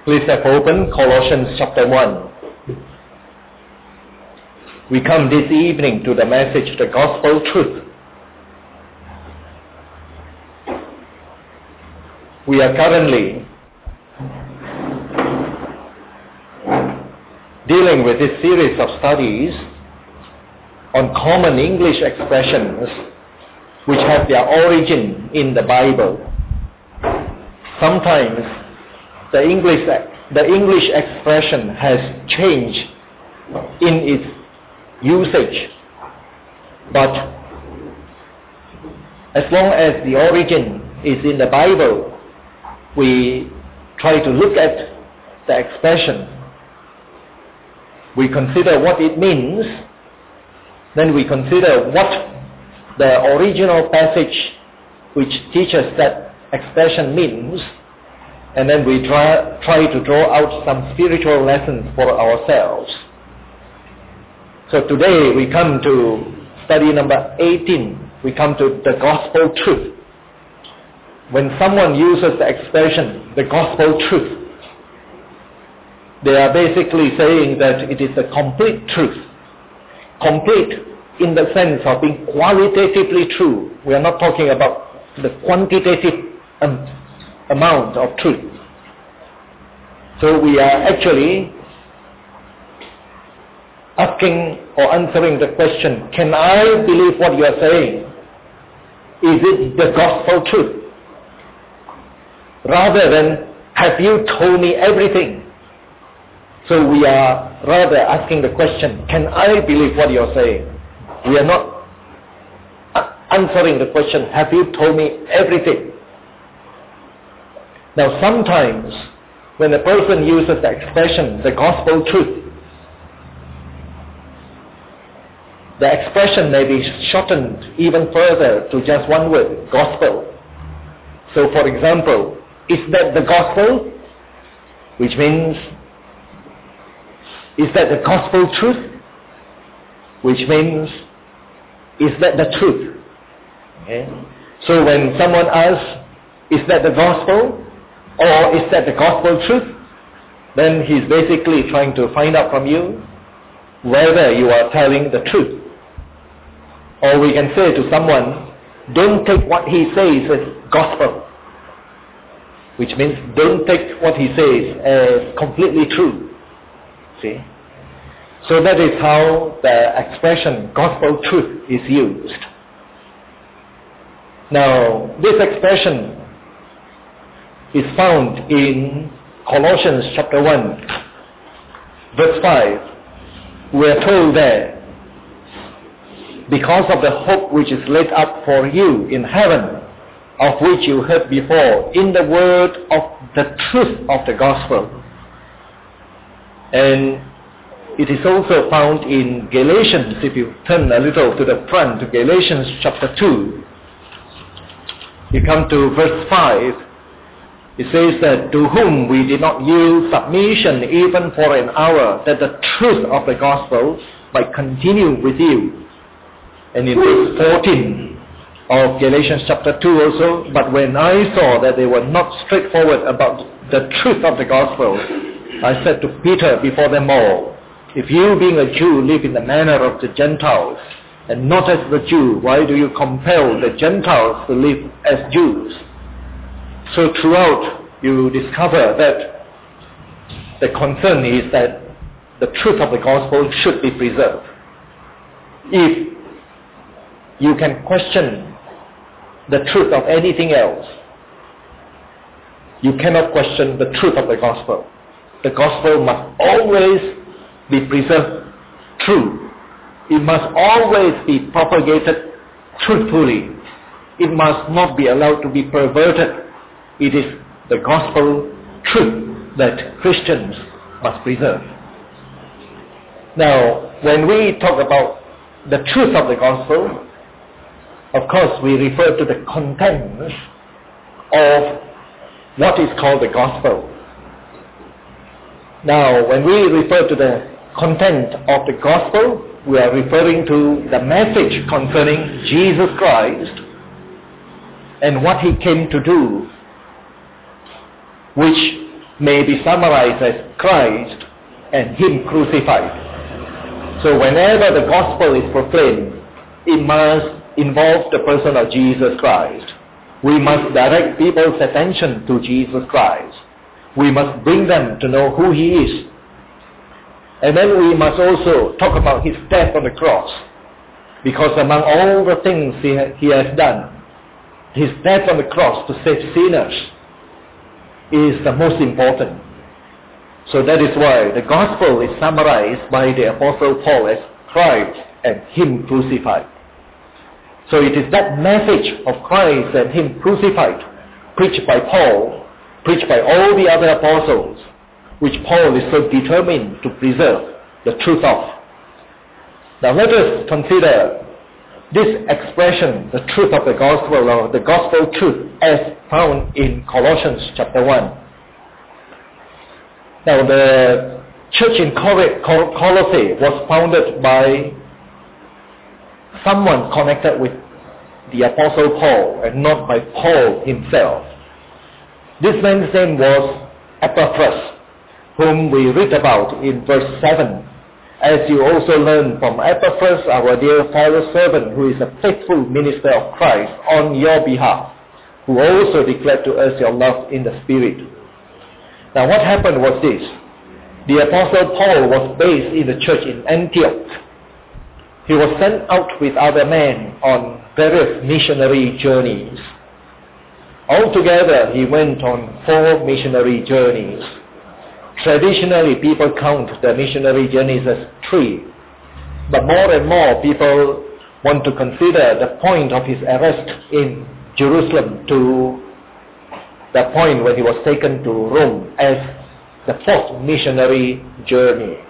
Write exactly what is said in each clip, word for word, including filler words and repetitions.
Please have open Colossians chapter one. We come this evening to the message, the gospel truth. We are currently dealing with this series of studies on common English expressions which have their origin in the Bible. Sometimes the English, the English expression has changed in its usage, but as long as the origin is in the Bible, we try to look at the expression. We consider what it means, then we consider what the original passage which teaches that expression means, and then we try, try to draw out some spiritual lessons for ourselves. So today we come to study number eighteen. We come to the gospel truth. When someone uses the expression, the gospel truth, they are basically saying that it is a complete truth. Complete in the sense of being qualitatively true. We are not talking about the quantitative um, amount of truth. So we are actually asking or answering the question, can I believe what you are saying? Is it the gospel truth? Rather than, have you told me everything? So we are rather asking the question, can I believe what you are saying? We are not answering the question, have you told me everything? Now sometimes, when a person uses the expression, the gospel truth, the expression may be shortened even further to just one word, gospel. So for example, is that the gospel? Which means, is that the gospel truth? Which means, is that the truth? Okay? So when someone asks, is that the gospel? Or is that the gospel truth? Then he's basically trying to find out from you whether you are telling the truth. Or we can say to someone, don't take what he says as gospel. Which means don't take what he says as completely true. See? So that is how the expression gospel truth is used. Now, this expression is found in Colossians chapter one, verse five. We are told that because of the hope which is laid up for you in heaven, of which you heard before, in the word of the truth of the gospel. And it is also found in Galatians, if you turn a little to the front, to Galatians chapter two. You come to verse five. It says that, to whom we did not yield submission even for an hour, that the truth of the gospel might continue with you. And in verse fourteen of Galatians chapter two also, but when I saw that they were not straightforward about the truth of the gospel, I said to Peter before them all, if you being a Jew live in the manner of the Gentiles, and not as the Jew, why do you compel the Gentiles to live as Jews? So throughout you discover that the concern is that the truth of the gospel should be preserved. If you can question the truth of anything else, you cannot question the truth of the gospel. The gospel must always be preserved true. It must always be propagated truthfully. It must not be allowed to be perverted. It is the gospel truth that Christians must preserve. Now, when we talk about the truth of the gospel, of course we refer to the contents of what is called the gospel. Now, when we refer to the content of the gospel, we are referring to the message concerning Jesus Christ and what he came to do, which may be summarized as Christ and Him crucified. So whenever the gospel is proclaimed, it must involve the person of Jesus Christ. We must direct people's attention to Jesus Christ. We must bring them to know who He is. And then we must also talk about His death on the cross. Because among all the things He, ha- he has done, His death on the cross to save sinners is the most important. So that is why the gospel is summarized by the Apostle Paul as Christ and Him crucified. So it is that message of Christ and Him crucified, preached by Paul, preached by all the other apostles, which Paul is so determined to preserve the truth of. Now let us consider this expression, the truth of the gospel, or the gospel truth, as found in Colossians chapter one. Now the church in Colossae was founded by someone connected with the Apostle Paul and not by Paul himself. This man's name was Epaphras, whom we read about in verse seven. As you also learn from Epaphras, our dear fellow servant, who is a faithful minister of Christ on your behalf, who also declared to us your love in the Spirit. Now what happened was this. The Apostle Paul was based in the church in Antioch. He was sent out with other men on various missionary journeys. Altogether, he went on four missionary journeys. Traditionally, people count the missionary journeys as three. But more and more people want to consider the point of his arrest in Jerusalem to the point when he was taken to Rome as the fourth missionary journey.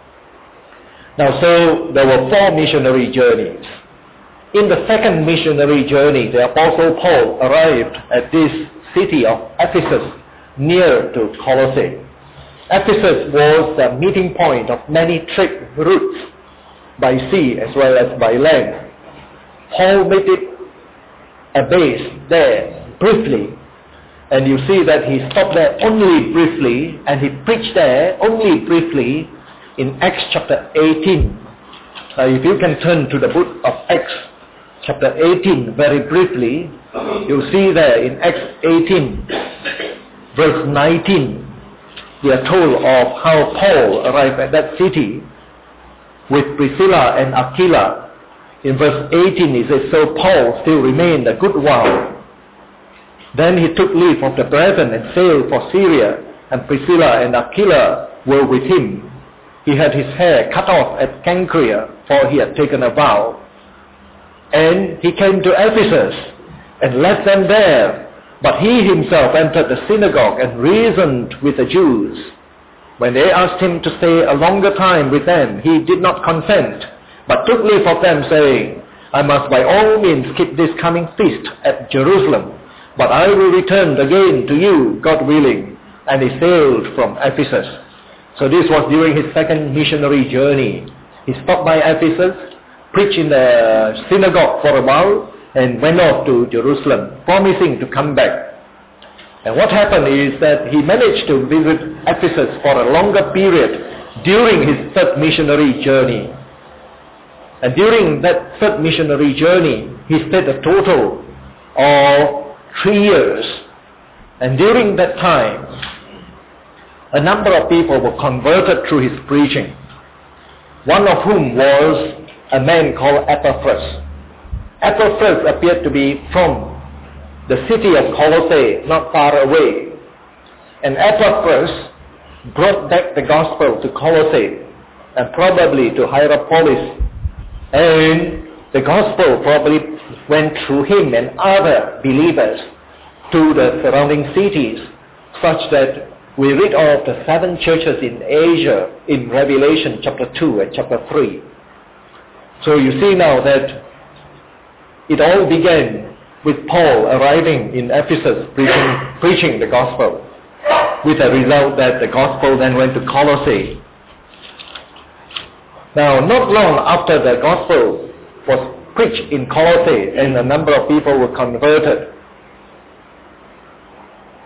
Now, so there were four missionary journeys. In the second missionary journey, the Apostle Paul arrived at this city of Ephesus near to Colossae. Ephesus was the meeting point of many trade routes by sea as well as by land. Paul made it a base there briefly, and you see that he stopped there only briefly, and he preached there only briefly in Acts chapter eighteen. Now if you can turn to the book of Acts chapter eighteen very briefly, you'll see there in Acts eighteen verse nineteen, we are told of how Paul arrived at that city with Priscilla and Aquila. In verse eighteen it says, so Paul still remained a good while. Then he took leave of the brethren and sailed for Syria, and Priscilla and Aquila were with him. He had his hair cut off at Cenchrea, for he had taken a vow. And he came to Ephesus and left them there. But he himself entered the synagogue and reasoned with the Jews. When they asked him to stay a longer time with them, he did not consent, but took leave of them, saying, I must by all means keep this coming feast at Jerusalem, but I will return again to you, God willing. And he sailed from Ephesus. So this was during his second missionary journey. He stopped by Ephesus, preached in the synagogue for a while, and went off to Jerusalem, promising to come back. And what happened is that he managed to visit Ephesus for a longer period during his third missionary journey. And during that third missionary journey, he stayed a total of three years. And during that time, a number of people were converted through his preaching, one of whom was a man called Epaphras. Epaphras appeared to be from the city of Colossae, not far away. And Epaphras brought back the gospel to Colossae and probably to Hierapolis. And the gospel probably went through him and other believers to the surrounding cities, such that we read of the seven churches in Asia in Revelation chapter two and chapter three. So you see now that it all began with Paul arriving in Ephesus preaching, preaching the gospel, with the result that the gospel then went to Colossae. Now, not long after the gospel was preached in Colossae and a number of people were converted,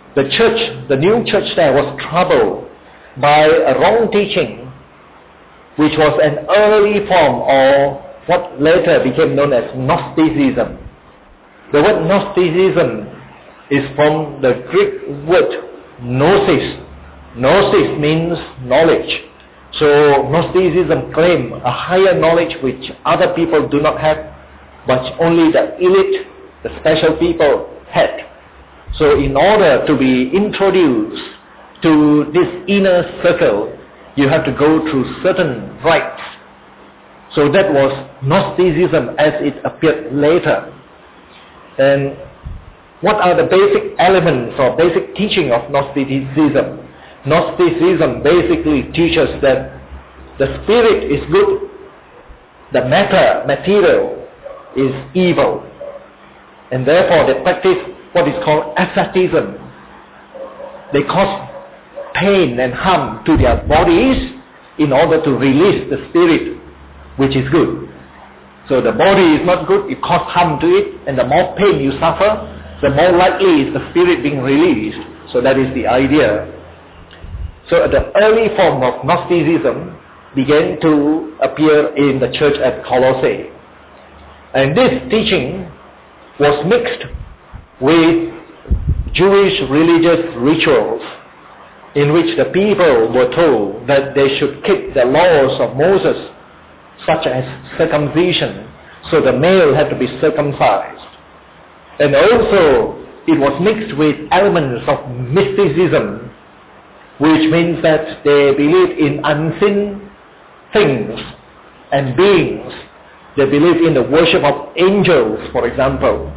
the church, the new church there was troubled by a wrong teaching, which was an early form of what later became known as Gnosticism. The word Gnosticism is from the Greek word gnosis. Gnosis means knowledge. So Gnosticism claimed a higher knowledge which other people do not have, but only the elite, the special people had. So in order to be introduced to this inner circle, you have to go through certain rites. So that was Gnosticism as it appeared later. And what are the basic elements or basic teaching of Gnosticism? Gnosticism basically teaches that the spirit is good, the matter, material, is evil. And therefore they practice what is called asceticism. They cause pain and harm to their bodies in order to release the spirit, which is good. So the body is not good, it causes harm to it, and the more pain you suffer, the more likely is the spirit being released. So that is the idea. So the early form of Gnosticism began to appear in the church at Colossae. And this teaching was mixed with Jewish religious rituals in which the people were told that they should keep the laws of Moses, such as circumcision, so the male had to be circumcised. And also it was mixed with elements of mysticism, which means that they believe in unseen things and beings. They believe in the worship of angels, for example.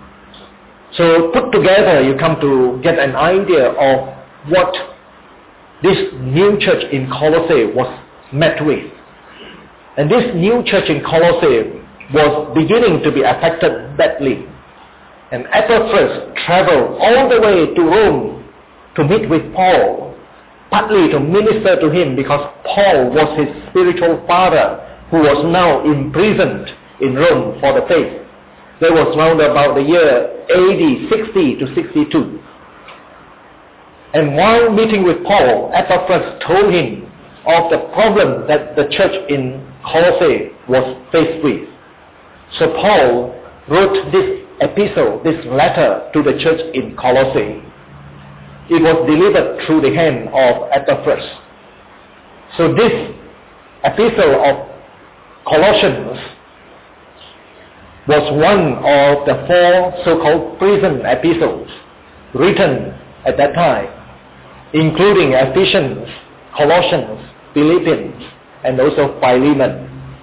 So put together, you come to get an idea of what this new church in Colossae was met with. And this new church in Colossae was beginning to be affected badly. And Epaphras traveled all the way to Rome to meet with Paul, partly to minister to him because Paul was his spiritual father who was now imprisoned in Rome for the faith. That was round about the year A D sixty to sixty-two. And while meeting with Paul, Epaphras told him of the problem that the church in Colossae was faced with. So Paul wrote this epistle, this letter to the church in Colossae. It was delivered through the hand of Epaphras. So this epistle of Colossians was one of the four so-called prison epistles written at that time, including Ephesians, Colossians, Philippians, and also Philemon.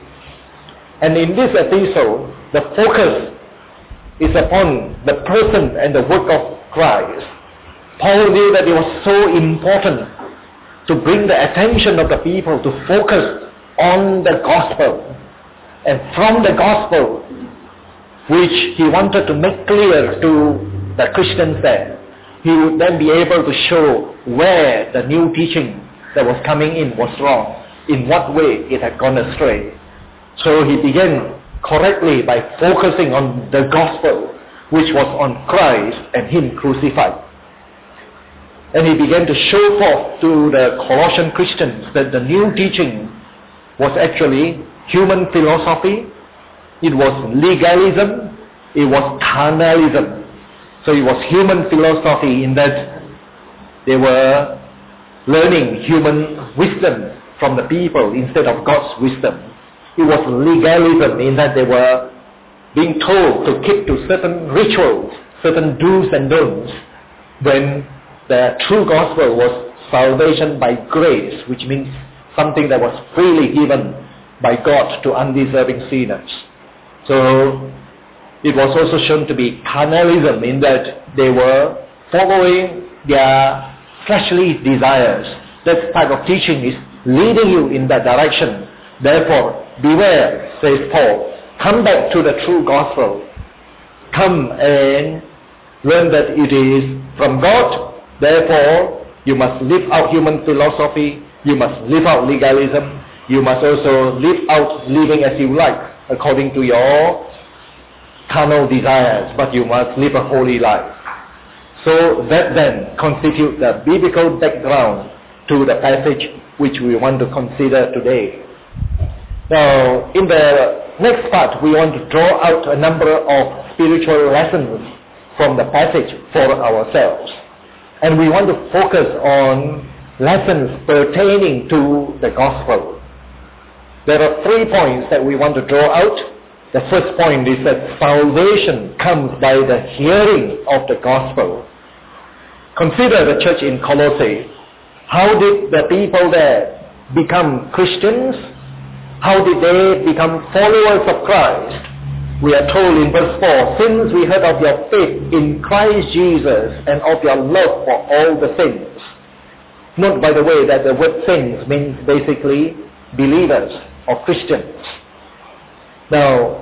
And in this epistle, the focus is upon the person and the work of Christ. Paul knew that it was so important to bring the attention of the people to focus on the gospel. And from the gospel, which he wanted to make clear to the Christians there, he would then be able to show where the new teaching that was coming in was wrong, in what way it had gone astray. So he began correctly by focusing on the gospel, which was on Christ and him crucified. And he began to show forth to the Colossian Christians that the new teaching was actually human philosophy, it was legalism, it was carnalism. So it was human philosophy in that they were learning human wisdom from the people instead of God's wisdom. It was legalism in that they were being told to keep to certain rituals, certain do's and don'ts, when the true gospel was salvation by grace, which means something that was freely given by God to undeserving sinners. So it was also shown to be carnalism in that they were following their fleshly desires. That type of teaching is leading you in that direction. Therefore, beware, says Paul. Come back to the true gospel. Come and learn that it is from God. Therefore, you must live out human philosophy. You must live out legalism. You must also live out living as you like, according to your carnal desires, but you must live a holy life. So that then constitutes the biblical background to the passage which we want to consider today. Now, in the next part, we want to draw out a number of spiritual lessons from the passage for ourselves. And we want to focus on lessons pertaining to the gospel. There are three points that we want to draw out. The first point is that salvation comes by the hearing of the gospel. Consider the church in Colossae. How did the people there become Christians? How did they become followers of Christ? We are told in verse four, since we heard of your faith in Christ Jesus and of your love for all the saints. Note, by the way, that the word saints means basically believers or Christians. Now,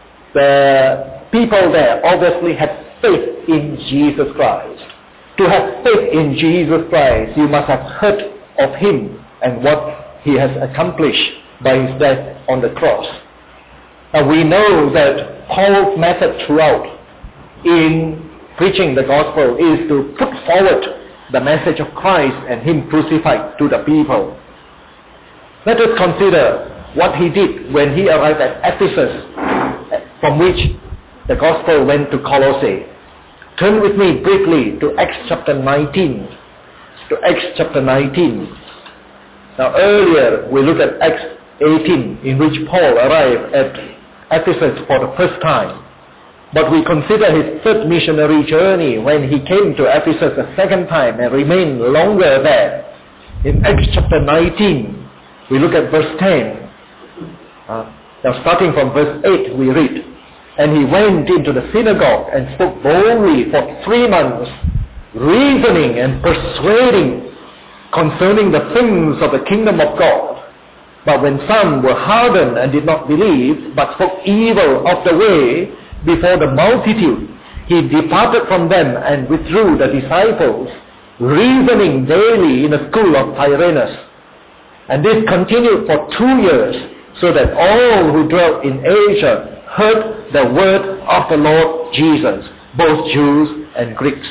the people there obviously had faith in Jesus Christ. To have faith in Jesus Christ, you must have heard of Him and what He has accomplished by His death on the cross. Now we know that Paul's method throughout in preaching the gospel is to put forward the message of Christ and Him crucified to the people. Let us consider what he did when he arrived at Ephesus, from which the gospel went to Colossae. Turn with me briefly to Acts chapter nineteen. To Acts chapter nineteen. Now earlier we looked at Acts eighteen, in which Paul arrived at Ephesus for the first time. But we consider his third missionary journey when he came to Ephesus a second time and remained longer there. In Acts chapter nineteen, we look at verse ten. Uh, now starting from verse eight, we read, and he went into the synagogue and spoke boldly for three months, reasoning and persuading concerning the things of the kingdom of God. But when some were hardened and did not believe, but spoke evil of the way before the multitude, he departed from them and withdrew the disciples, reasoning daily in the school of Tyrannus. And this continued for two years, so that all who dwelt in Asia heard the word of the Lord Jesus, both Jews and Greeks.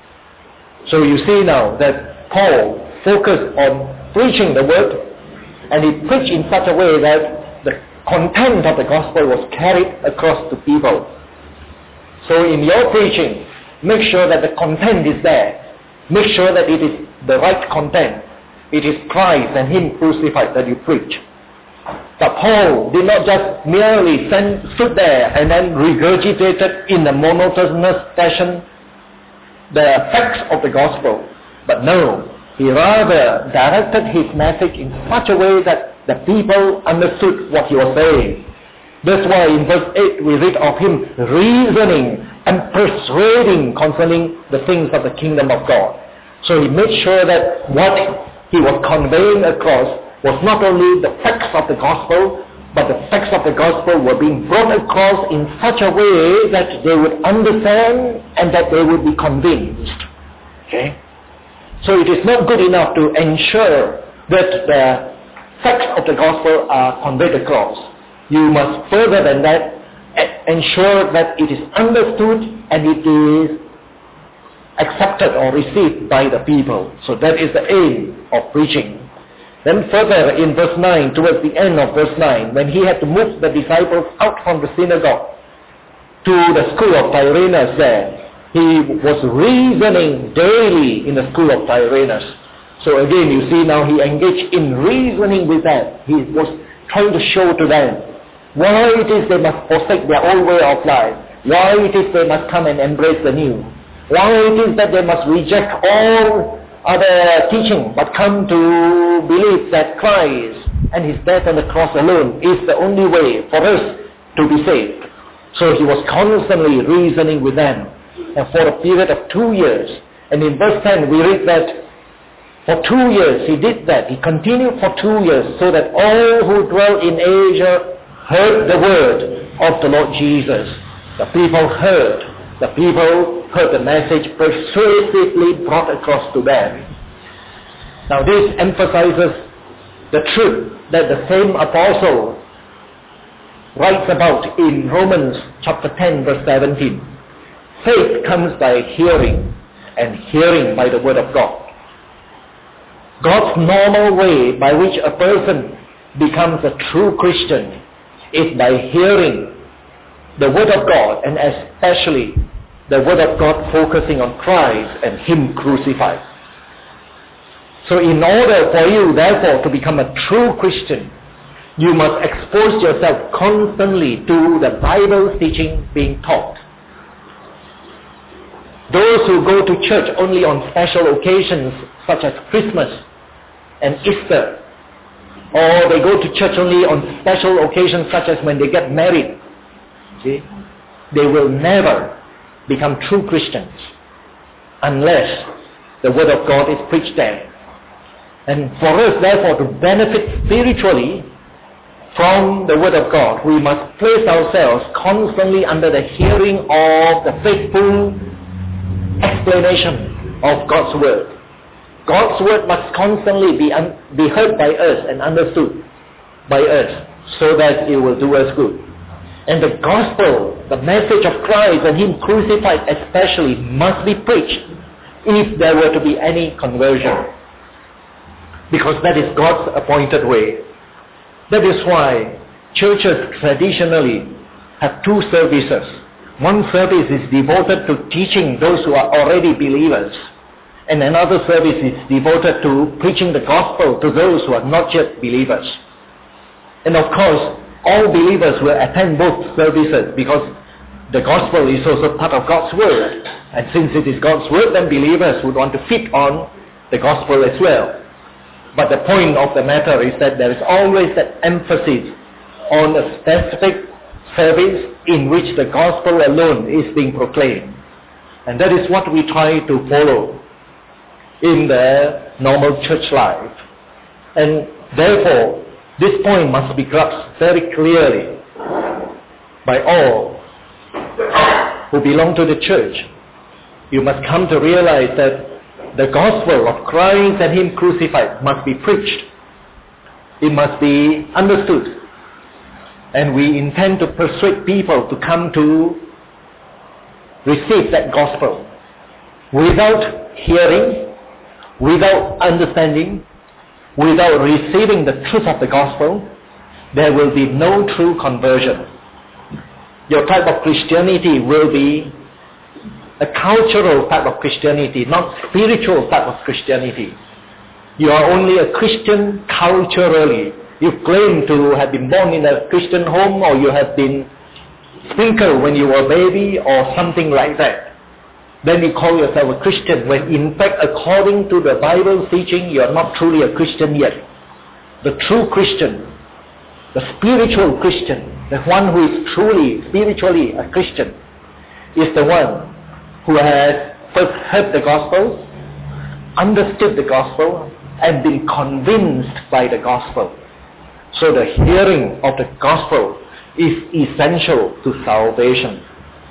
So you see now that Paul focused on preaching the word, and he preached in such a way that the content of the gospel was carried across to people. So in your preaching, make sure that the content is there. Make sure that it is the right content. It is Christ and Him crucified that you preach. But Paul did not just merely stand, stood there and then regurgitated in a monotonous fashion the facts of the gospel. But no, he rather directed his message in such a way that the people understood what he was saying. That's why in verse eight we read of him reasoning and persuading concerning the things of the kingdom of God. So he made sure that what he was conveying across was not only the facts of the gospel, but the facts of the gospel were being brought across in such a way that they would understand and that they would be convinced. Okay? So it is not good enough to ensure that the facts of the gospel are conveyed across. You must further than that ensure that it is understood and it is accepted or received by the people. So that is the aim of preaching. Then further in verse nine, towards the end of verse nine, when he had to move the disciples out from the synagogue to the school of Tyrannus there, he was reasoning daily in the school of Tyrannus. So again, you see now he engaged in reasoning with them. He was trying to show to them why it is they must forsake their old way of life, why it is they must come and embrace the new, why it is that they must reject all other teaching but come to believe that Christ and His death on the cross alone is the only way for us to be saved. So he was constantly reasoning with them, and for a period of two years. And in verse ten we read that for two years he did that. He continued for two years so that all who dwell in Asia heard the word of the Lord Jesus. The people heard. The people heard the message persuasively brought across to them. Now this emphasizes the truth that the same apostle writes about in Romans chapter ten verse seventeen. Faith comes by hearing, and hearing by the word of God. God's normal way by which a person becomes a true Christian is by hearing the word of God, and especially the word of God focusing on Christ and Him crucified. So in order for you, therefore, to become a true Christian, you must expose yourself constantly to the Bible teaching being taught. Those who go to church only on special occasions such as Christmas and Easter, or they go to church only on special occasions such as when they get married, see, they will never become true Christians unless the word of God is preached there. And for us, therefore, to benefit spiritually from the word of God, we must place ourselves constantly under the hearing of the faithful explanation of God's word. God's word must constantly be, un- be heard by us and understood by us so that it will do us good. And the gospel, the message of Christ and Him crucified especially, must be preached if there were to be any conversion. Because that is God's appointed way. That is why churches traditionally have two services. One service is devoted to teaching those who are already believers, and another service is devoted to preaching the gospel to those who are not yet believers. And of course, all believers will attend both services because the gospel is also part of God's word. And since it is God's word, then believers would want to feed on the gospel as well. But the point of the matter is that there is always that emphasis on a specific service in which the gospel alone is being proclaimed. And that is what we try to follow in the normal church life. And therefore, this point must be grasped very clearly by all who belong to the church. You must come to realize that the gospel of Christ and Him crucified must be preached. It must be understood. And we intend to persuade people to come to receive that gospel. Without hearing, without understanding, without receiving the truth of the gospel, there will be no true conversion. Your type of Christianity will be a cultural type of Christianity, not spiritual type of Christianity. You are only a Christian culturally. You claim to have been born in a Christian home, or you have been sprinkled when you were a baby, or something like that. Then you call yourself a Christian, when in fact, according to the Bible teaching, you are not truly a Christian yet. The true Christian, the spiritual Christian, the one who is truly, spiritually a Christian, is the one who has first heard the gospel, understood the gospel, and been convinced by the gospel. So the hearing of the gospel is essential to salvation.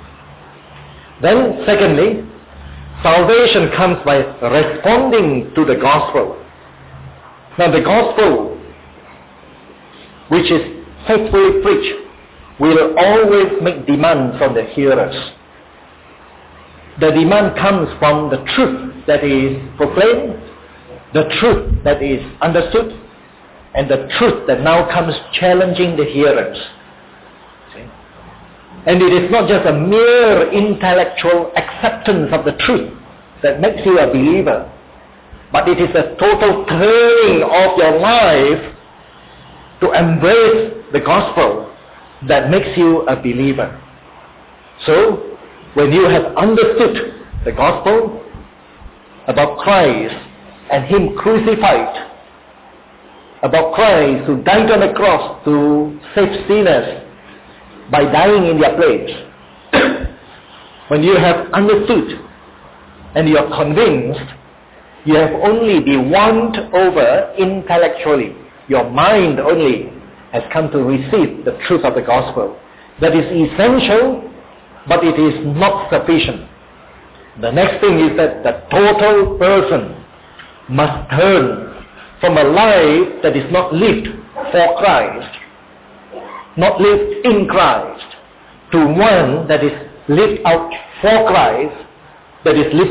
Then secondly, salvation comes by responding to the gospel. Now the gospel, which is faithfully preached, will always make demands on the hearers. The demand comes from the truth that is proclaimed, the truth that is understood, and the truth that now comes challenging the hearers. See? And it is not just a mere intellectual acceptance of the truth that makes you a believer, but it is a total turning of your life to embrace the gospel that makes you a believer. So, when you have understood the gospel about Christ and Him crucified, about Christ who died on the cross to save sinners by dying in their place, when you have understood and you are convinced, you have only been won over intellectually. Your mind only has come to receive the truth of the gospel. That is essential, but it is not sufficient. The next thing is that the total person must turn from a life that is not lived for Christ, not lived in Christ, to one that is lived out for Christ, that is lived out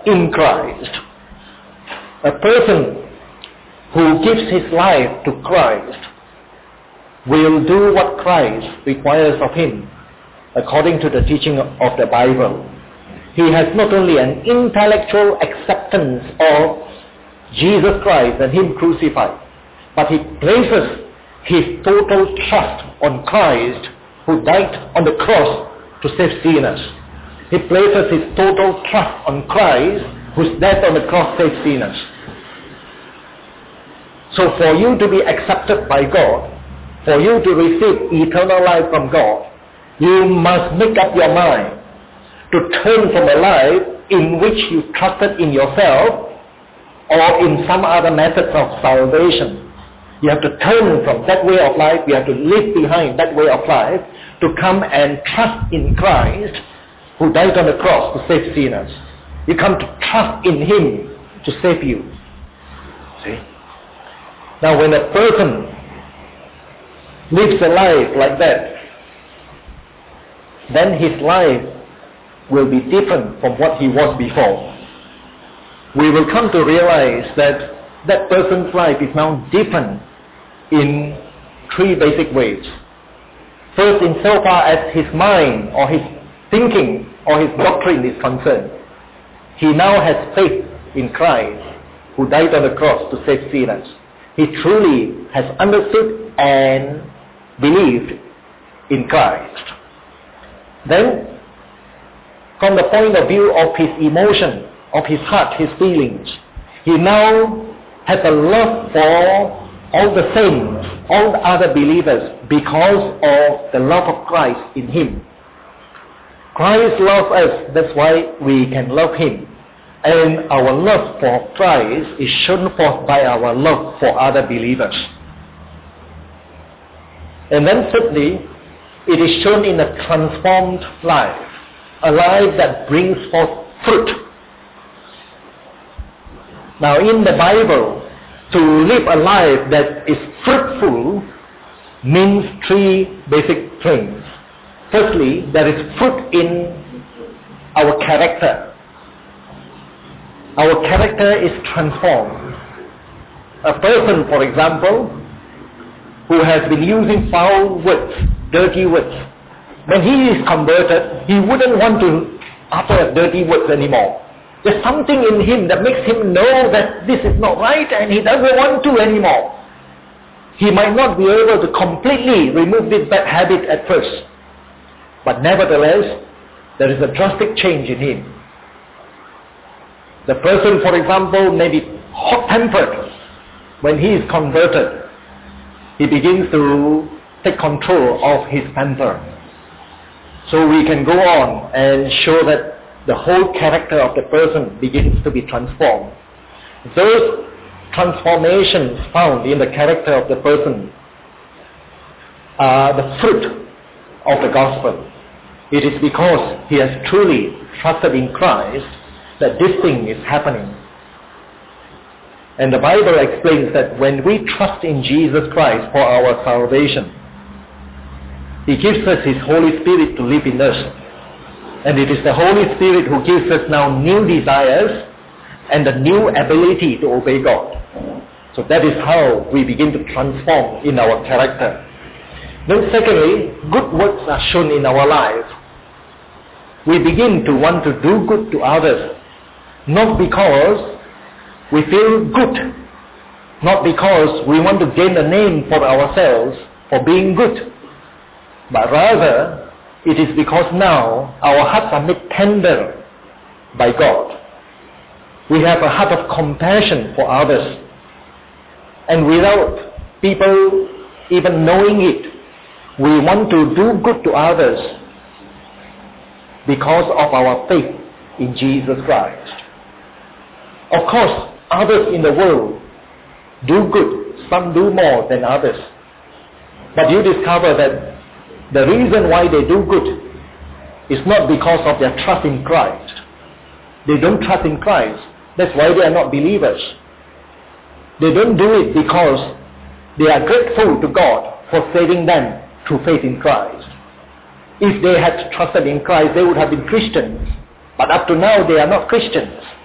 in Christ. A person who gives his life to Christ will do what Christ requires of him according to the teaching of the Bible. He has not only an intellectual acceptance of Jesus Christ and him crucified, but he places his total trust on Christ who died on the cross to save sinners. He places his total trust on Christ whose death on the cross saved sinners. So for you to be accepted by God, for you to receive eternal life from God, you must make up your mind to turn from a life in which you trusted in yourself or in some other methods of salvation. You have to turn from that way of life, you have to leave behind that way of life to come and trust in Christ who died on the cross to save sinners. You come to trust in him to save you. See? Now when a person lives a life like that, then his life will be different from what he was before. We will come to realize that that person's life is now different in three basic ways. First, insofar as his mind or his thinking or his doctrine is concerned, he now has faith in Christ who died on the cross to save sinners. He truly has understood and believed in Christ. Then, from the point of view of his emotion, of his heart, his feelings, he now has a love for all the saints, all the other believers, because of the love of Christ in him. Christ loves us, that's why we can love him. And our love for Christ is shown forth by our love for other believers. And then thirdly, it is shown in a transformed life, a life that brings forth fruit. Now in the Bible, to live a life that is fruitful means three basic things. Firstly, there is fruit in our character. Our character is transformed. A person, for example, who has been using foul words, dirty words, when he is converted, he wouldn't want to utter dirty words anymore. There's something in him that makes him know that this is not right and he doesn't want to anymore. He might not be able to completely remove this bad habit at first, but nevertheless, there is a drastic change in him. The person, for example, may be hot-tempered. When he is converted, he begins to take control of his temper. So we can go on and show that the whole character of the person begins to be transformed. Those transformations found in the character of the person are the fruit of the gospel. It is because he has truly trusted in Christ that this thing is happening. And the Bible explains that when we trust in Jesus Christ for our salvation, he gives us his Holy Spirit to live in us. And it is the Holy Spirit who gives us now new desires and the new ability to obey God. So that is how we begin to transform in our character. Then secondly, good works are shown in our life. We begin to want to do good to others, not because we feel good, not because we want to gain a name for ourselves for being good, but rather it is because now our hearts are made tender by God. We have a heart of compassion for others. And without people even knowing it, we want to do good to others because of our faith in Jesus Christ. Of course, others in the world do good. Some do more than others. But you discover that the reason why they do good is not because of their trust in Christ. They don't trust in Christ. That's why they are not believers. They don't do it because they are grateful to God for saving them through faith in Christ. If they had trusted in Christ, they would have been Christians. But up to now, they are not Christians.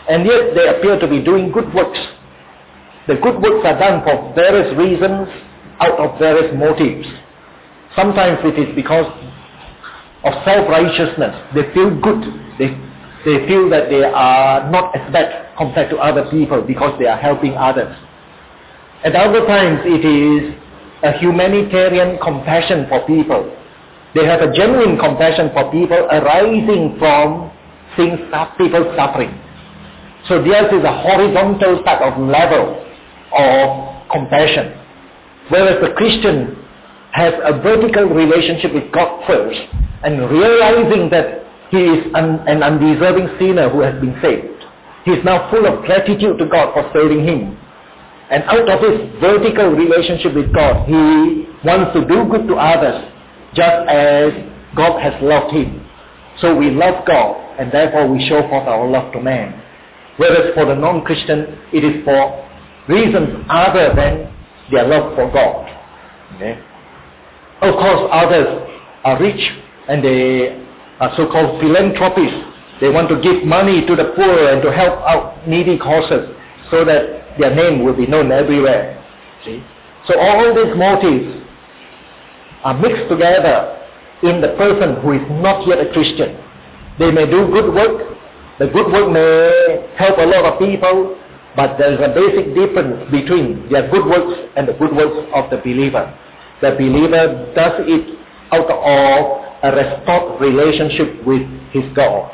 and yet they appear to be doing good works. The good works are done for various reasons, out of various motives. Sometimes it is because of self-righteousness. They feel good. They, they feel that they are not as bad compared to other people because they are helping others. At other times it is a humanitarian compassion for people. They have a genuine compassion for people arising from seeing people suffering. So theirs is a horizontal type of level of compassion. Whereas the Christian has a vertical relationship with God first, and realizing that he is un, an undeserving sinner who has been saved. He is now full of gratitude to God for saving him. And out of his vertical relationship with God, he wants to do good to others just as God has loved him. So we love God, and therefore we show forth our love to man. Whereas for the non-Christian, it is for reasons other than their love for God. Okay? Of course, others are rich and they are so-called philanthropists. They want to give money to the poor and to help out needy causes so that their name will be known everywhere. See? So all these motives are mixed together in the person who is not yet a Christian. They may do good work. The good work may help a lot of people, but there is a basic difference between their good works and the good works of the believer. The believer does it out of a restored relationship with his God.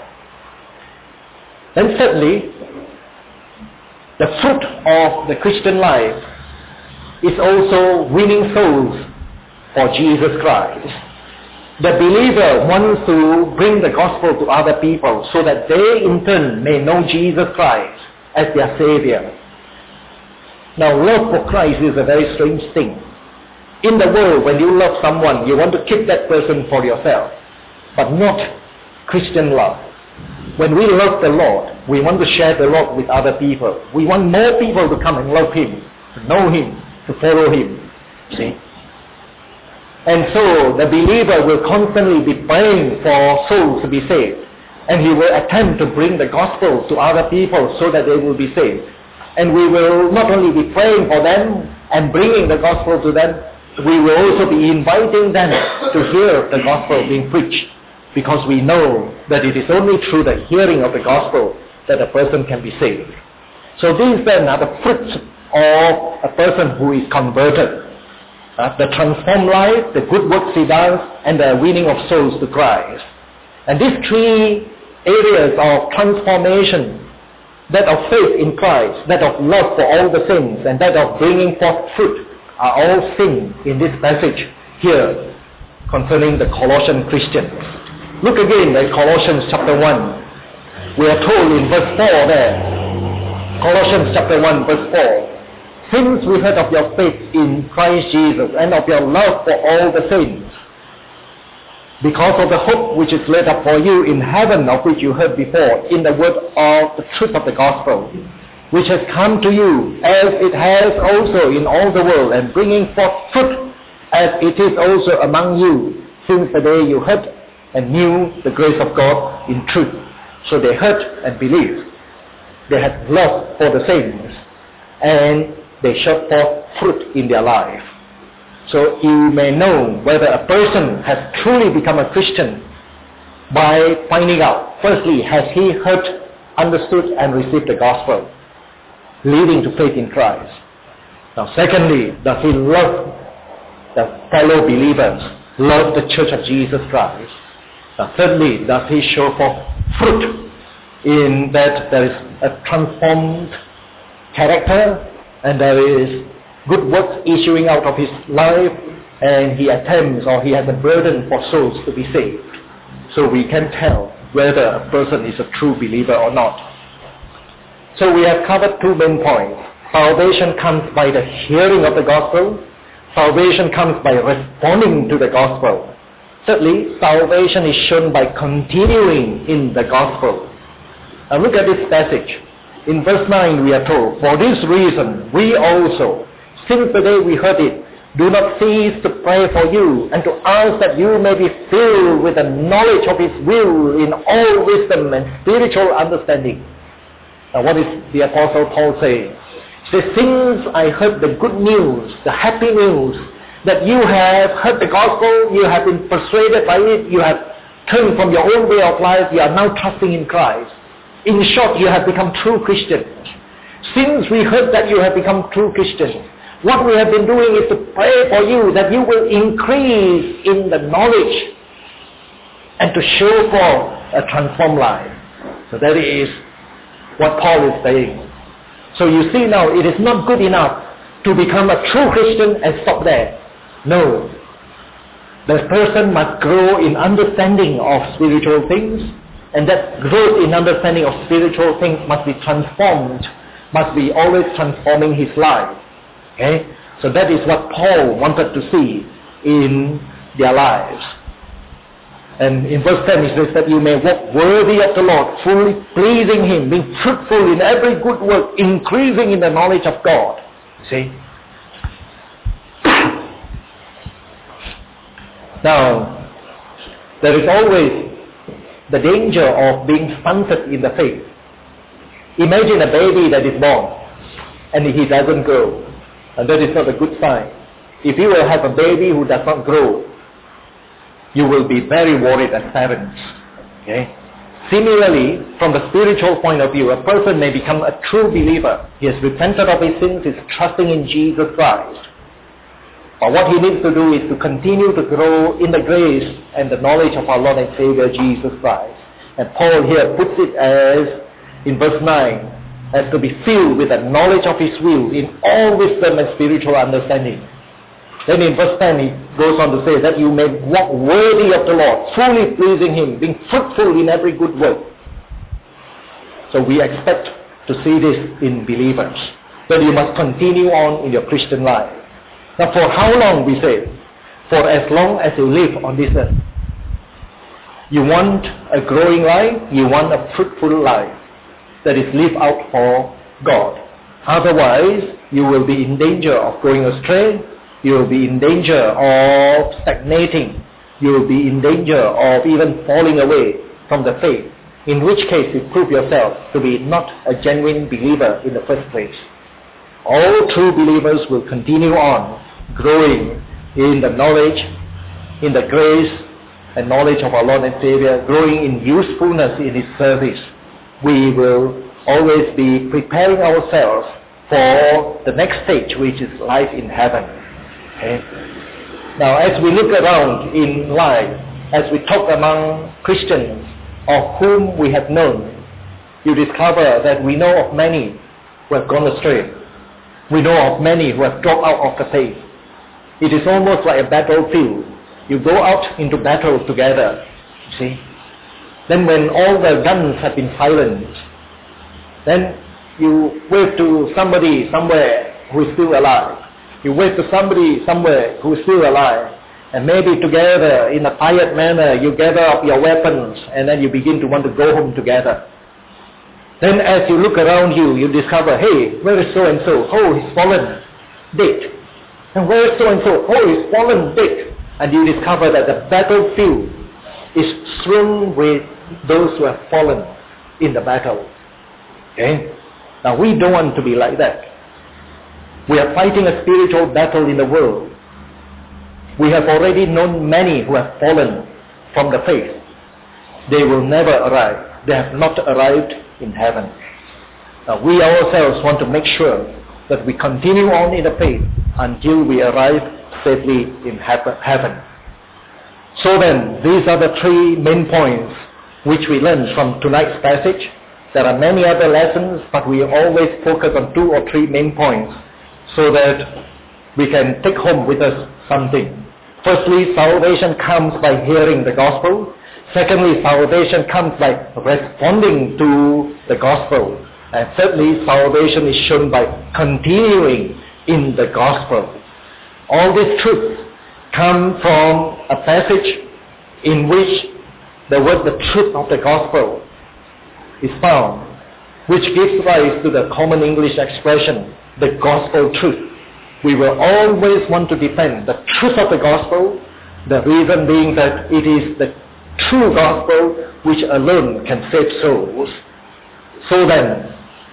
And thirdly, the fruit of the Christian life is also winning souls for Jesus Christ. The believer wants to bring the gospel to other people so that they in turn may know Jesus Christ as their Savior. Now, love for Christ is a very strange thing. In the world, when you love someone, you want to keep that person for yourself, but not Christian love. When we love the Lord, we want to share the Lord with other people. We want more people to come and love Him, to know Him, to follow Him. See? And so the believer will constantly be praying for souls to be saved. And he will attempt to bring the gospel to other people so that they will be saved. And we will not only be praying for them and bringing the gospel to them, we will also be inviting them to hear the gospel being preached. Because we know that it is only through the hearing of the gospel that a person can be saved. So these then are the fruits of a person who is converted. Uh, the transformed life, the good works he does, and the winning of souls to Christ. And these three areas of transformation, that of faith in Christ, that of love for all the saints, and that of bringing forth fruit, are all seen in this passage here concerning the Colossian Christians. Look again at Colossians chapter one. We are told in verse four there, Colossians chapter one verse four, since we heard of your faith in Christ Jesus and of your love for all the saints, because of the hope which is laid up for you in heaven, of which you heard before, in the word of the truth of the gospel, which has come to you, as it has also in all the world, and bringing forth fruit, as it is also among you, since the day you heard and knew the grace of God in truth. So they heard and believed. They had love for the saints, and they showed forth fruit in their life. So you may know whether a person has truly become a Christian by finding out, firstly, has he heard, understood, and received the gospel, leading to faith in Christ. Now secondly, does he love the fellow believers, love the church of Jesus Christ? Now thirdly, does he show forth fruit in that there is a transformed character and there is good works issuing out of his life, and he attempts or he has a burden for souls to be saved. So we can tell whether a person is a true believer or not. So we have covered two main points. Salvation comes by the hearing of the gospel. Salvation comes by responding to the gospel. Thirdly, salvation is shown by continuing in the gospel. Now look at this passage. In verse nine we are told, for this reason we also, since the day we heard it, do not cease to pray for you and to ask that you may be filled with the knowledge of His will in all wisdom and spiritual understanding. Now what is the Apostle Paul saying? He says, since I heard the good news, the happy news, that you have heard the gospel, you have been persuaded by it, you have turned from your own way of life, you are now trusting in Christ. In short, you have become true Christians. Since we heard that you have become true Christians, what we have been doing is to pray for you that you will increase in the knowledge and to show forth a transformed life. So that is what Paul is saying. So you see now, it is not good enough to become a true Christian and stop there. No. The person must grow in understanding of spiritual things, and that growth in understanding of spiritual things must be transformed, must be always transforming his life. Okay? So that is what Paul wanted to see in their lives. And in verse ten it says that you may walk worthy of the Lord, fully pleasing Him, being fruitful in every good work, increasing in the knowledge of God. See? Now, there is always the danger of being stunted in the faith. Imagine a baby that is born and he doesn't grow. And that is not a good sign. If you will have a baby who does not grow, you will be very worried as parents. Okay? Similarly, from the spiritual point of view, a person may become a true believer. He has repented of his sins, is trusting in Jesus Christ. But what he needs to do is to continue to grow in the grace and the knowledge of our Lord and Savior Jesus Christ. And Paul here puts it as, in verse nine, as to be filled with the knowledge of His will in all wisdom and spiritual understanding. Then in verse ten he goes on to say that you may walk worthy of the Lord, fully pleasing Him, being fruitful in every good work. So we expect to see this in believers, that you must continue on in your Christian life. Now for how long, we say? For as long as you live on this earth. You want a growing life, you want a fruitful life that is lived out for God. Otherwise, you will be in danger of going astray, you will be in danger of stagnating, you will be in danger of even falling away from the faith, in which case you prove yourself to be not a genuine believer in the first place. All true believers will continue on growing in the knowledge, in the grace and knowledge of our Lord and Savior, growing in usefulness in His service. We will always be preparing ourselves for the next stage, which is life in heaven. Okay? Now, as we look around in life, as we talk among Christians of whom we have known, you discover that we know of many who have gone astray. We know of many who have dropped out of the faith. It is almost like a battlefield. You go out into battle together, you see. Then when all the guns have been silenced, then you wave to somebody somewhere who is still alive. You wave to somebody somewhere who is still alive. And maybe together, in a quiet manner, you gather up your weapons and then you begin to want to go home together. Then as you look around you, you discover, hey, where is so-and-so? Oh, he's fallen, dead. And where is so-and-so? Oh, he's fallen, dead. And you discover that the battlefield is strewn with those who have fallen in the battle. Okay? Now we don't want to be like that. We are fighting a spiritual battle in the world. We have already known many who have fallen from the faith. They will never arrive. They have not arrived in heaven. Now we ourselves want to make sure that we continue on in the faith until we arrive safely in heaven. So then, these are the three main points which we learn from tonight's passage. There are many other lessons, but we always focus on two or three main points so that we can take home with us something. Firstly, salvation comes by hearing the gospel. Secondly, salvation comes by responding to the gospel. And thirdly, salvation is shown by continuing in the gospel. All these truths come from a passage in which the word, the truth of the gospel, is found, which gives rise to the common English expression, the gospel truth. We will always want to defend the truth of the gospel, the reason being that it is the true gospel which alone can save souls. So then,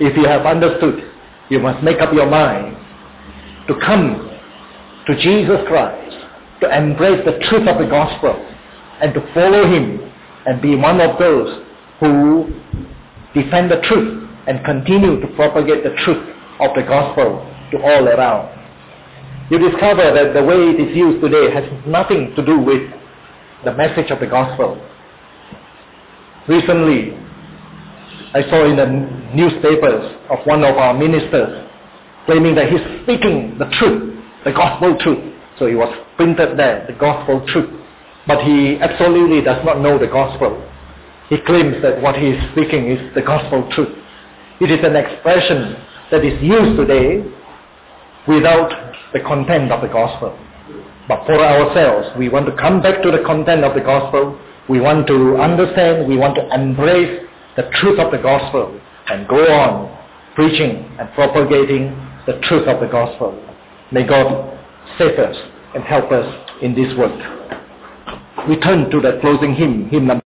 If you have understood, you must make up your mind to come to Jesus Christ, to embrace the truth of the gospel, and to follow Him, and be one of those who defend the truth and continue to propagate the truth of the gospel to all around. You discover that the way it is used today has nothing to do with the message of the gospel. Recently, I saw in the newspapers of one of our ministers claiming that he's speaking the truth, the gospel truth. So it was printed there, the gospel truth. But he absolutely does not know the gospel. He claims that what he is speaking is the gospel truth. It is an expression that is used today without the content of the gospel. But for ourselves, we want to come back to the content of the gospel. We want to understand, we want to embrace the truth of the gospel and go on preaching and propagating the truth of the gospel. May God save us and help us in this work. We turn to the closing hymn, hymn number